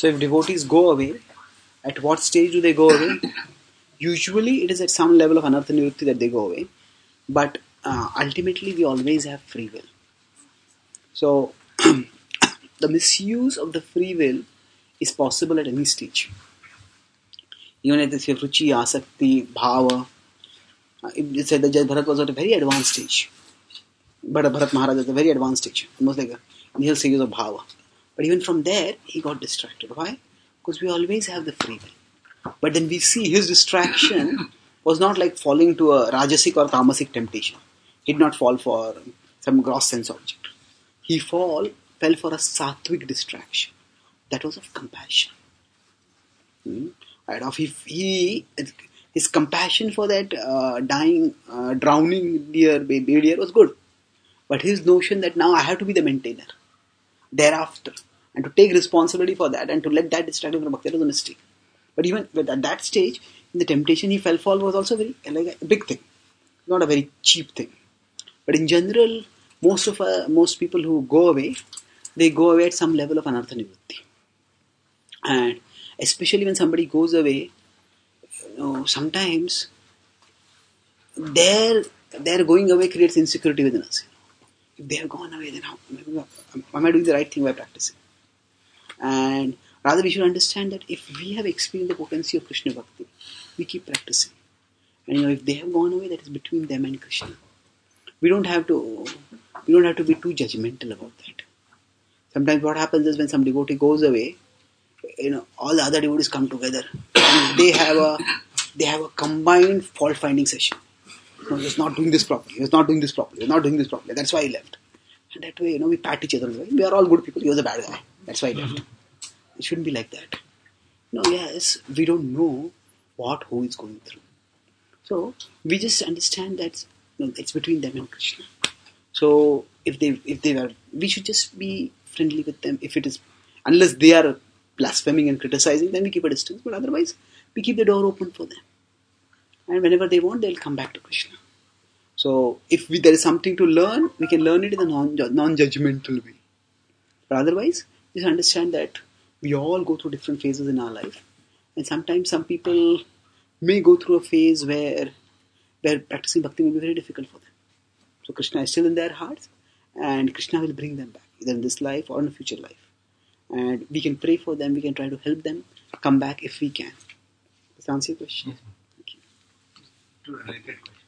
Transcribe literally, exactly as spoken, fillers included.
So if devotees go away, at what stage do they go away? Usually it is at some level of anartha nivritti that they go away. But uh, ultimately we always have free will. So the misuse of the free will is possible at any stage. Even at this ruchi, asakti, bhava. Uh, it said that Bharat was at a very advanced stage. But Bharat Maharaj at a very advanced stage. Almost like a initial stages of bhava. But even from there, he got distracted. Why? Because we always have the free will. But then we see his distraction was not like falling to a rajasic or tamasic temptation. He did not fall for some gross sense object. He fall, fell for a sattvic distraction. That was of compassion. Hmm? Right? Of if he, his compassion for that uh, dying, uh, drowning deer, baby deer was good. But his notion that now I have to be the maintainer thereafter, and to take responsibility for that and to let that distract him from bhakti, that was a mistake. But even at that stage, in the temptation he fell for was also very like a big thing, not a very cheap thing. But in general, most of uh, most people who go away, they go away at some level of anartha nivritti. And especially when somebody goes away, you know, sometimes their their going away creates insecurity within us. If they have gone away, then how am I doing the right thing by practicing? And rather we should understand that if we have experienced the potency of Krishna Bhakti, we keep practicing. And you know, if they have gone away, that is between them and Krishna. We don't have to we don't have to be too judgmental about that. Sometimes what happens is when some devotee goes away, you know, all the other devotees come together and they have a they have a combined fault finding session. No, he was not doing this properly. He was not doing this properly. He was not doing this properly. That's why he left. And that way, you know, we pat each other. We are all good people. He was a bad guy. That's why he left. Mm-hmm. It shouldn't be like that. No, yes, we don't know what who is going through. So we just understand that you know, it's between them and Krishna. So if they if they are, we should just be friendly with them. If it is, unless they are blaspheming and criticizing, then we keep a distance. But otherwise, we keep the door open for them. And whenever they want, they'll come back to Krishna. So, if we, there is something to learn, we can learn it in a non, non-judgmental way. But otherwise, just understand that we all go through different phases in our life. And sometimes some people may go through a phase where, where practicing bhakti will be very difficult for them. So, Krishna is still in their hearts and Krishna will bring them back, either in this life or in a future life. And we can pray for them, we can try to help them come back if we can. Does that answer your question? Yes. Two related questions.